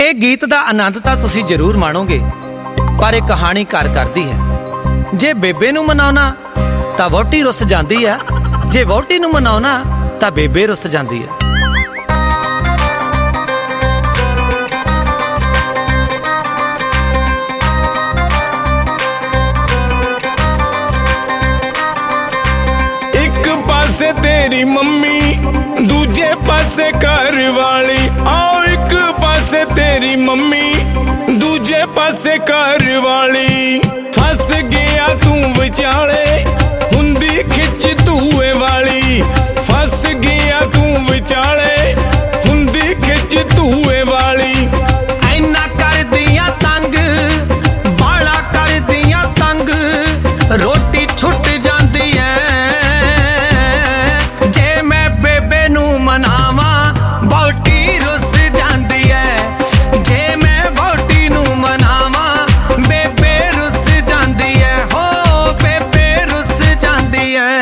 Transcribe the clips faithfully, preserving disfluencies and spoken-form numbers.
ਇਹ ਗੀਤ ਦਾ ਆਨੰਦ ਤਾਂ ਤੁਸੀਂ ਜ਼ਰੂਰ ਮਾਣੋਗੇ, ਪਰ ਇਹ ਕਹਾਣੀ ਘਰ ਕਰਦੀ ਹੈ। ਜੇ ਬੇਬੇ ਨੂੰ ਮਨਾਉਣਾ ਤਾਂ ਵਹੁਟੀ ਰੁੱਸ ਜਾਂਦੀ ਹੈ, ਜੇ ਵਹੁਟੀ ਨੂੰ ਮਨਾਉਣਾ ਤਾਂ ਬੇਬੇ ਰੁੱਸ ਜਾਂਦੀ ਹੈ। ਇੱਕ ਪਾਸੇ ਤੇਰੀ ਮੰਮੀ, ਦੂਜੇ ਪਾਸੇ ਘਰ ਵਾਲੀ। ਆਓ ਇੱਕ ਪਾਸੇ ਤੇਰੀ ਮੰਮੀ, ਦੂਜੇ ਪਾਸੇ ਘਰ ਵਾਲੀ। ਫਸ ਗਿਆ ਤੂੰ ਵਿਚਾਲੇ, ਹੁੰਦੀ ਖਿੱਚ ਧੂਏ ਵਾਲੀ। ਫਸ ਗਿਆ ਤੂੰ ਵਿਚਾਲੇ, ਹੁੰਦੀ ਖਿੱਚ ਧੂਏ ਵਾਲੀ। ਐਨਾ ਕਰਦੀਆਂ ਤੰਗ, ਬਾਲਾ ਕਰਦੀਆਂ ਤੰਗ, ਰੋਟੀ ਛੁੱਟ ਜਾਂਦੀ ਐ। ਜੇ ਮੈਂ ਬੇਬੇ ਨੂੰ ਮਨਾਵਾਂ, ਵਹੁਟੀ ਰੁੱਸ ਜਾਂਦੀ ਐ। ਜੇ ਮੈਂ ਵਹੁਟੀ ਨੂੰ ਮਨਾਵਾਂ, ਬੇਬੇ ਰੁੱਸ ਜਾਂਦੀ ਐ। ਹੋ ਬੇਬੇ ਰੁੱਸ ਜਾਂਦੀ ਐ।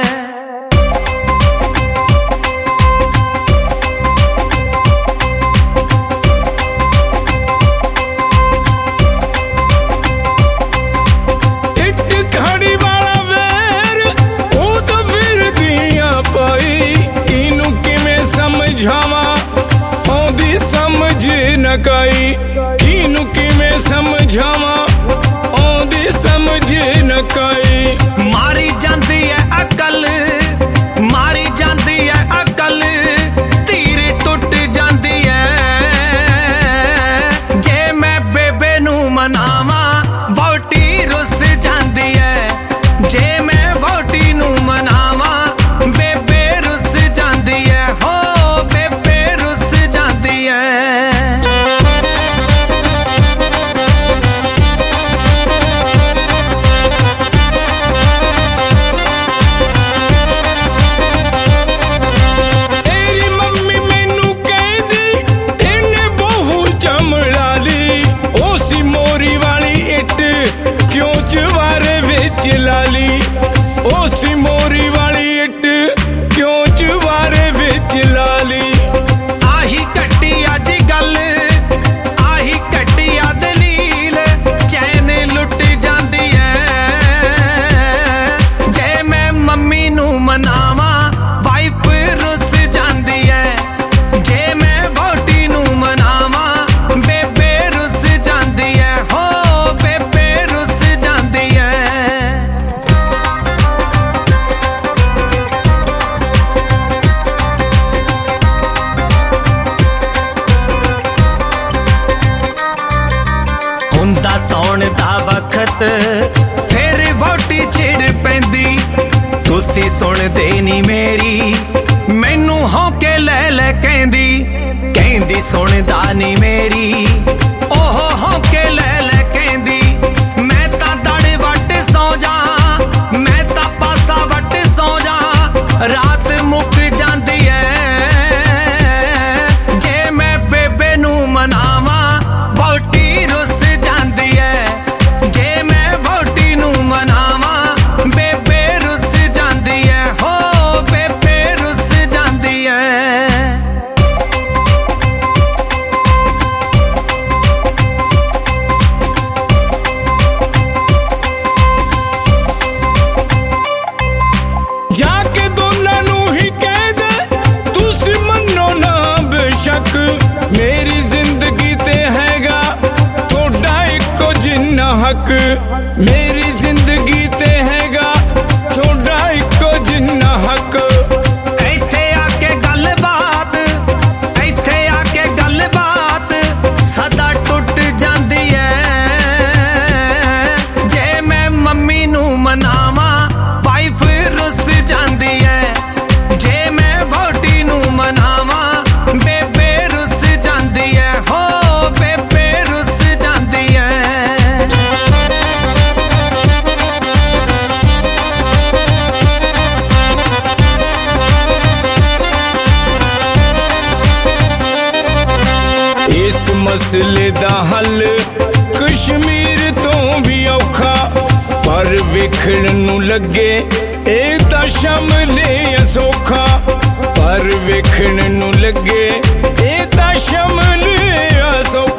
ਆਉਂਦੀ ਸਮਝ ਨਾ ਕਾਈ, ਕਿਨੂੰ ਕਿਵੇਂ ਸਮਝਾਵਾਂ, ਆਉਂਦੀ ਸਮਝ ਨਾ ਕਾਈ। ਮਾਰੀ ਜਾਂਦੀ ਐ ਅਕਲ, ਮਾਰੀ ਜਾਂਦੀ ਐ ਅਕਲ, ਧੀਰ ਟੁੱਟ ਜਾਂਦੀ ਐ। ਜੇ ਮੈਂ ਬੇਬੇ ਨੂੰ ਮਨਾਵਾਂ, ਵਹੁਟੀ ਰੁੱਸ ਜਾਂਦੀ ਐ। ਜੇ ਮੈਂ ਵਹੁਟੀ ਨੂੰ ਮਨਾਵਾਂ, ਬੇਬੇ ਰੁੱਸ ਜਾਂਦੀ ਐ। ਹੋ ਲਾਲੀ ਉਹ ਸੀ ਮੋਰੀ ਵਾਲੀ ਇੱਟ, ਕਿਉਂ ਚੁਬਾਰੇ ਵਿੱਚ ਲਾਲੀ। ਆਹੀ ਘੱਟੀ ਅੱਜ ਗੱਲ, ਆਹੀ ਘੱਟੀ ਆ ਦਲੀਲ, ਚੈਨ ਲੁੱਟ ਜਾਂਦੀ ਐ। ਜੇ ਮੈਂ ਮੰਮੀ ਨੂੰ ਮਨਾਵਾਂ, ਵਾਈਫ ਰੁੱਸ ਜਾਂਦੀ ਐ। ਜੇ ਮੈਂ ਵਹੁਟੀ ਨੂੰ ਮਨਾਵਾਂ, ਬੇਬੇ ਰੁੱਸ ਜਾਂਦੀ ਐ। ਹੋ ਬੇਬੇ ਰੁੱਸ ਜਾਂਦੀ ਐ। ਹੁੰਦਾ ਸੌਣ ਦਾ ਵਕਤ, ਫਿਰ ਵਹੁਟੀ ਛਿੜ ਪੈਂਦੀ। ਤੁਸੀਂ ਸੁਣਦੇ ਨੀ ਮੇਰੀ, ਮੈਨੂੰ ਹੌਕੇ ਲੈ ਲੈ ਕਹਿੰਦੀ। ਕਹਿੰਦੀ ਸੁਣਦਾ ਨੀ ਮੇਰੀ, ਉਹ ਹੌਕੇ ਲੈ ਲੈ ਕਹਿੰਦੀ। ਮੈਂ ਤਾਂ ਦੜ ਵੱਟ ਸੌ ਜਾ, ਮੈਂ ਤਾਂ ਪਾਸਾ ਵੱਟ ਸੌ ਜਾ, ਰਾਤ ਮੁੱਕ ਜਾਂਦੀ ਐ। ਜੇ ਮੈਂ ਬੇਬੇ ਨੂੰ ਮਨਾਵਾਂ, ਵਹੁਟੀ ਰੁੱਸ ਜਾਂਦੀ ਐ। ਜੇ ਮੈਂ ਵਹੁਟੀ ਨੂੰ ਮਨਾਵਾਂ, ਬੇਬੇ ਰੁੱਸ ਜਾਂਦੀ ਐ। ਹੋ ਬੇਬੇ ਰੁੱਸ ਜਾਂਦੀ ਐ। ਜਾ ਕੇ ਦੋਨਾਂ ਨੂੰ ਹੀ ਕਹਿ ਦੇ, ਤੁਸੀਂ ਮੰਨੋ ਨਾ ਬੇਸ਼ੱਕ। ਮੇਰੀ ਜ਼ਿੰਦਗੀ ਤੇ ਹੈਗਾ ਤੁਹਾਡਾ ਇੱਕੋ ਜਿੰਨਾ ਹੱਕ। ਮੇਰੀ ਜ਼ਿੰਦਗੀ ਤੇ ਹੈਗਾ ਤੁਹਾਡਾ ਇੱਕੋ ਜਿੰਨਾ ਹੱਕ। ਇੱਥੇ ਆ ਕੇ ਗੱਲਬਾਤ, ਇੱਥੇ ਆ ਕੇ ਗੱਲਬਾਤ, ਸਦਾ ਟੁੱਟ ਜਾਂਦੀ ਐ। ਜੇ ਮੈਂ ਮੰਮੀ ਨੂੰ ਮਨਾਵਾਂ, ਵਾਈਫ ਰੁੱਸ ਜਾਂਦੀ ਐ। ਜੇ ਮੈਂ ਵਹੁਟੀ ਨੂੰ ਮਨਾਵਾਂ, ਬੇਬੇ ਰੁੱਸ ਜਾਂਦੀ ਐ। ਹੋ ਬੇਬੇ ਰੁੱਸ ਜਾਂਦੀ ਐ। ਇਸ ਮਸਲੇ ਦਾ ਹੱਲ ਕਸ਼ਮੀਰ ਤੋਂ ਵੀ ਔਖਾ, ਪਰ ਵੇਖਣ ਨੂੰ ਲੱਗੇ ਇਹ ਤਾਂ ਸ਼ਮਲੇ ਅਸੌਖਾ। ਪਰ ਵੇਖਣ ਨੂੰ ਲੱਗੇ ਇਹ ਤਾਂ ਸ਼ਮਲੇ ਅਸੌਖਾ।